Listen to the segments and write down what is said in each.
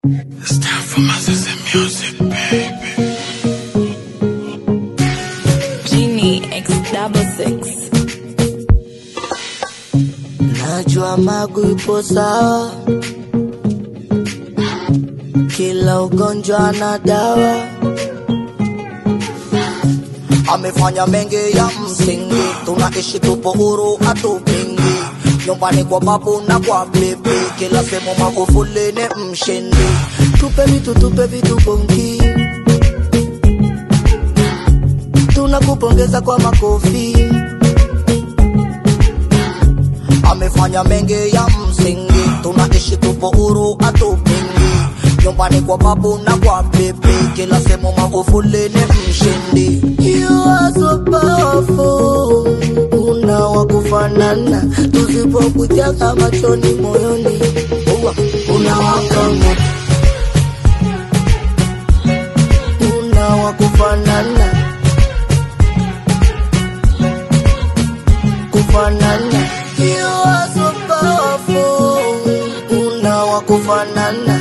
It's time for my sister music, baby. Genie X66. Najua magu ipo sawa, kila ugonjwa na dawa. Amefanya mengi ya msingi, tunaishi tupo huru hatupingi. Nyumbani kwa babu na kwa bibi, kila sehemu Magufuli ni mshindi. Tupe vitu bongi, tunakupongeza kwa makofi. Amefanya mengi ya msingi, tunaishi tupo huru hatupingi. Nyumbani kwa babu na kwa bibi, kila sehemu Magufuli ni mshindi. You are so powerful, una wakufanana, tusipokujaga machoni moyoni, una wakamo, una wakufanana, kufanana. You are so powerful, una wakufanana.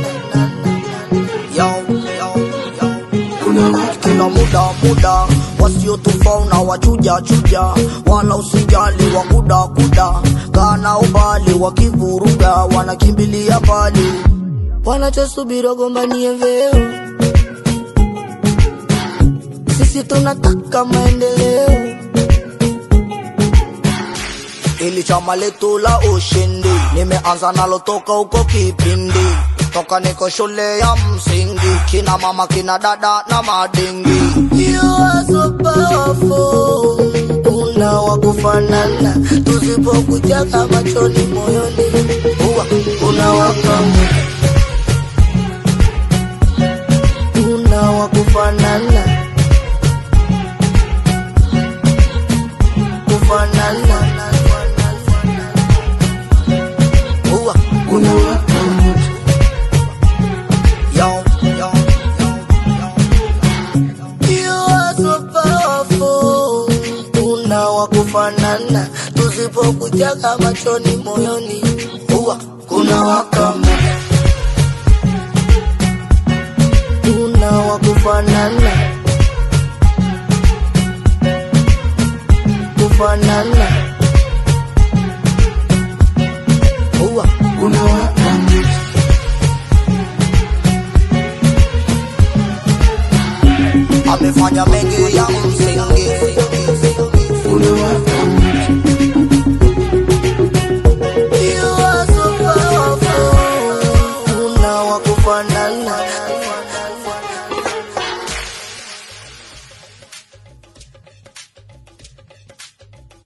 Kila muda wasio tufauna wachuja, wala usijali wakuda, kana ubali wakivuruga, wanakimbilia mbali, wanachosubiri gombanie vyeo. Sisi tunataka maendeleo, ili chama letu la ushindi. Nimeanza nalo toka uko kipindi, toka niko shule ya msingi, kina mama kina dada na madingi. You are so powerful, una wakufanana, tusipokujaga machoni moyoni, una wakamo, una wakufanana, kufanana. Una wakamo, you are so powerful, una wakufanana, tusipokujaga machoni moyoni, kuna wakamo, una wakufanana, kufanana. Kuna wakamo, amefanya mengi ya msingi, una wakamo. You are so powerful, una wakufanana.